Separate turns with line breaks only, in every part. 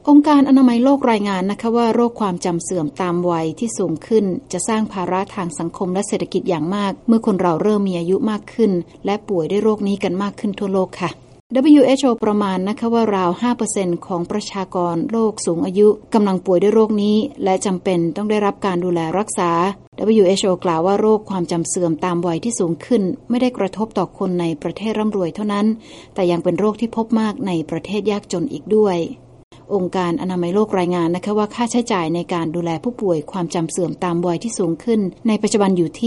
องค์การอนามัยโลกรายงานนะคะว่าโรคความจำเสื่อมตามวัยที่สูงขึ้นจะสร้างภาระทางสังคมและเศรษฐกิจอย่างมากเมื่อคนเราเริ่มมีอายุมากขึ้นและป่วยด้วยโรคนี้กันมากขึ้นทั่วโลกค่ะ WHO ประมาณนะคะว่าราว 5% ของประชากรโลกสูงอายุกำลังป่วยด้วยโรคนี้และจำเป็นต้องได้รับการดูแลรักษา WHO กล่าวว่าโรคความจำเสื่อมตามวัยที่สูงขึ้นไม่ได้กระทบต่อคนในประเทศร่ำรวยเท่านั้นแต่ยังเป็นโรคที่พบมากในประเทศยากจนอีกด้วยองค์การอนามัยโลกรายงานนะคะว่าค่าใช้จ่ายในการดูแลผู้ป่วยความจำเสื่อมตามวัยที่สูงขึ้นในปัจจุบันอยู่ที่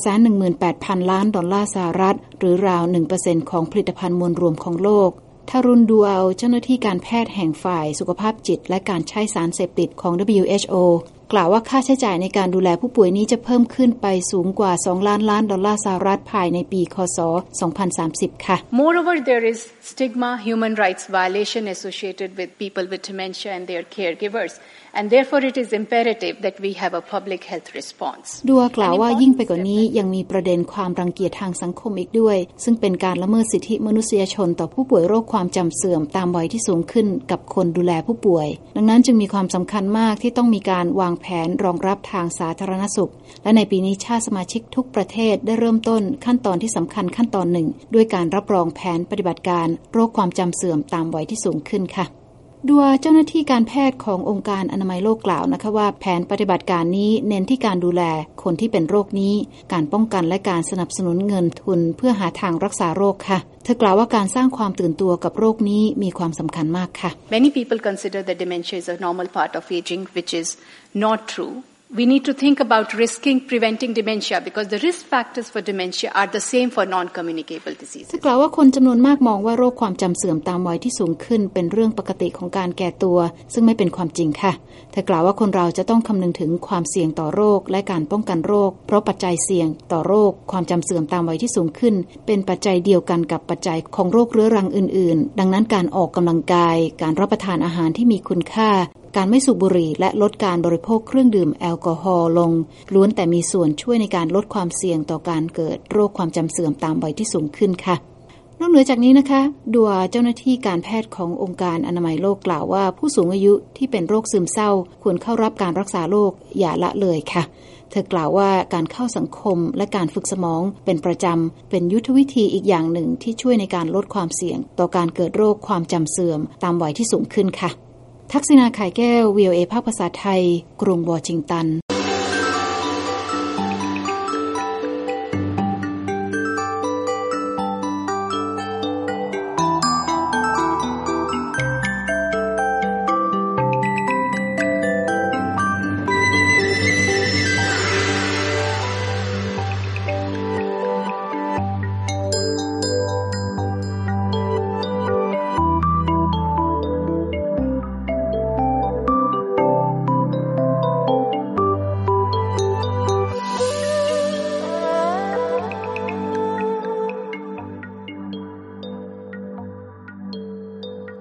818,000 ล้านดอลลาร์สหรัฐหรือราว 1% ของผลิตภัณฑ์มวลรวมของโลกทารุณดูอัลเจ้าหน้าที่การแพทย์แห่งฝ่ายสุขภาพจิตและการใช้สารเสพติดของ WHO กล่าวว่าค่าใช้จ่ายในการดูแลผู้ป่วยนี้จะเพิ่มขึ้นไปสูงกว่า2ล้านล้านดอลลาร์สหรัฐภายในปีคศ2030ค่ะ
Moreover, there is stigma, human rights violation associated with people with dementia and their caregivers, and therefore it is imperative that we have a public health response.
ดัวกล่าวว่ายิ่งไปกว่านี้ยังมีประเด็นความรังเกียจทางสังคมอีกด้วยซึ่งเป็นการละเมิดสิทธิมนุษยชนต่อผู้ป่วยโรคความจำเสื่อมตามวัยที่สูงขึ้นกับคนดูแลผู้ป่วยดังนั้นจึงมีความสำคัญมากที่ต้องมีการวางแผนรองรับทางสาธารณสุขและในปีนี้ชาติสมาชิกทุกประเทศได้เริ่มต้นขั้นตอนที่สำคัญขั้นตอนหนึ่งด้วยการรับรองแผนปฏิบัติการโรคความจำเสื่อมตามวัยที่สูงขึ้นค่ะดัวเจ้าหน้าที่การแพทย์ขององค์การอนามัยโลกกล่าวนะคะว่าแผนปฏิบัติการนี้เน้นที่การดูแลคนที่เป็นโรคนี้การป้องกันและการสนับสนุนเงินทุนเพื่อหาทางรักษาโรคค่ะเธอกล่าวว่าการสร้างความตื่นตัวกับโรคนี้มีความสำคัญมากค่ะ
Many people consider that dementia is a normal part of aging, which is not true.We need to think about preventing dementia because the risk factors for dementia are the same for non-communicable diseases.
กล่าวว่าคนจำนวนมากมองว่าโรคความจำเสื่อมตามวัยที่สูงขึ้นเป็นเรื่องปกติของการแก่ตัวซึ่งไม่เป็นความจริงค่ะเธอกล่าวว่าคนเราจะต้องคำนึงถึงความเสี่ยงต่อโรคและการป้องกันโรคเพราะปัจจัยเสี่ยงต่อโรคความจำเสื่อมตามวัยที่สูงขึ้นเป็นปัจจัยเดียวกันกับปัจจัยของโรคเรื้อรังอื่นๆดังนั้นการออกกำลังกายการรับประทานอาหารที่มีคุณค่าการไม่สูบบุหรี่และลดการบริโภคเครื่องดื่มแอลกอฮอล์ลงล้วนแต่มีส่วนช่วยในการลดความเสี่ยงต่อการเกิดโรคความจำเสื่อมตามวัยที่สูงขึ้นค่ะนอกเหนือจากนี้นะคะดัวเจ้าหน้าที่การแพทย์ขององค์การอนามัยโลกกล่าวว่าผู้สูงอายุที่เป็นโรคซึมเศร้าควรเข้ารับการรักษาโรคอย่าละเลยค่ะเธอกล่าวว่าการเข้าสังคมและการฝึกสมองเป็นประจำเป็นยุทธวิธีอีกอย่างหนึ่งที่ช่วยในการลดความเสี่ยงต่อการเกิดโรคความจำเสื่อมตามวัยที่สูงขึ้นค่ะทักษิณา ข่ายแก้ว VOA ภาคภาษาไทยกรุงวอชิงตัน